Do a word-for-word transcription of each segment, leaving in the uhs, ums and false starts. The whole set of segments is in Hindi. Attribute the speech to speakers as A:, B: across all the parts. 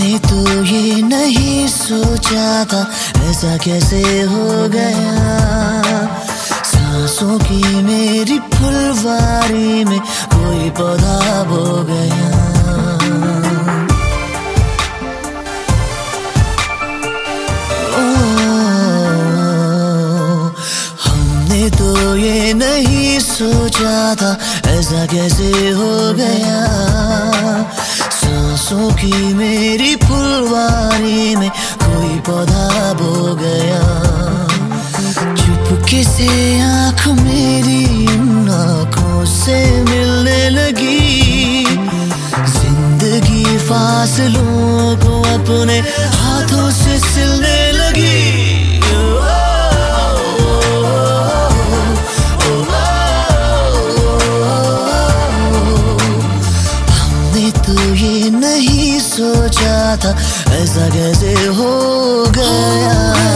A: हमने तो ये नहीं सोचा था, ऐसा कैसे हो गया। सांसों की मेरी फुलवारी में कोई पौधा बो गया। तो ये नहीं सोचा था, ऐसा कैसे हो गया। सांसों की मेरी फुलवारी में कोई पौधा बो गया। चुपके से आँख मेरी उन आँखों से मिलने लगी। जिंदगी फासलों को अपने हाथों से सिलने लगी। नहीं सोचा था, ऐसा कैसे हो गया।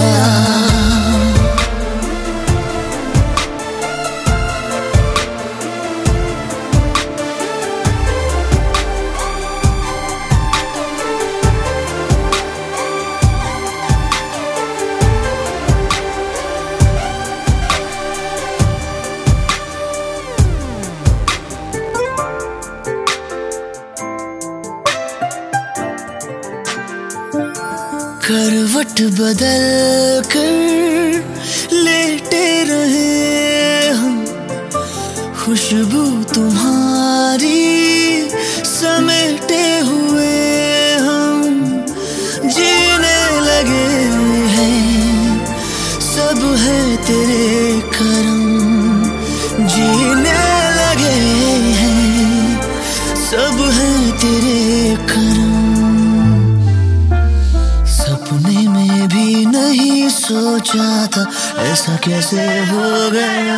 A: करवट बदल कर लेटे रहे हम, खुशबू तुम्हारी समेटे हुए हम जीने लगे हैं। सब है तेरे करम, जीने लगे हैं। सब है तेरे करम। सपने में भी नहीं सोचा था, ऐसा कैसे हो गया।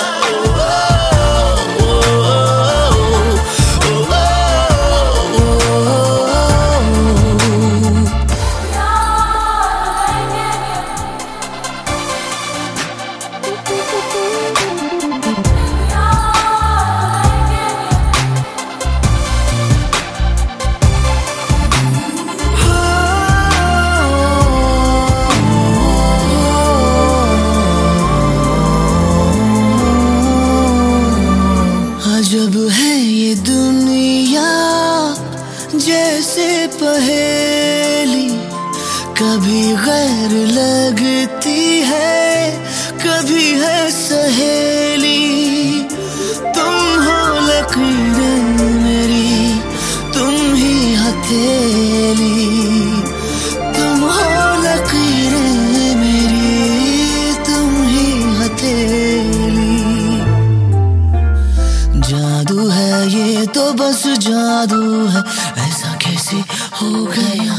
A: अजब है ये दुनिया जैसे पहेली, कभी गैर लगती है, कभी है सहेली। तुम हो लकीरें मेरी, तुम ही हथेली। तुम हो लकीरें मेरी, तुम ही हथेली। जादू है ये तो बस जादू है, ऐसा कैसे हो गया।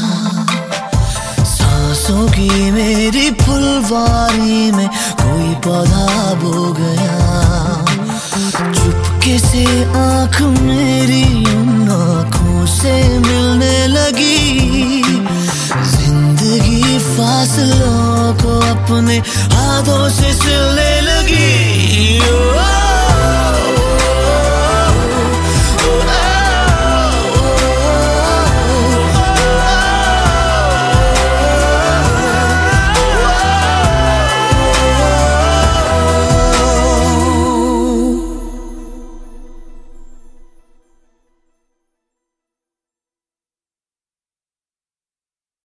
A: सांसों की मेरी फुलवारी में कोई पौधा बो गया। चुपके से आँख मेरी उन आँखों से मिलने लगी। जिंदगी फासलों को अपने हाथों से सिलने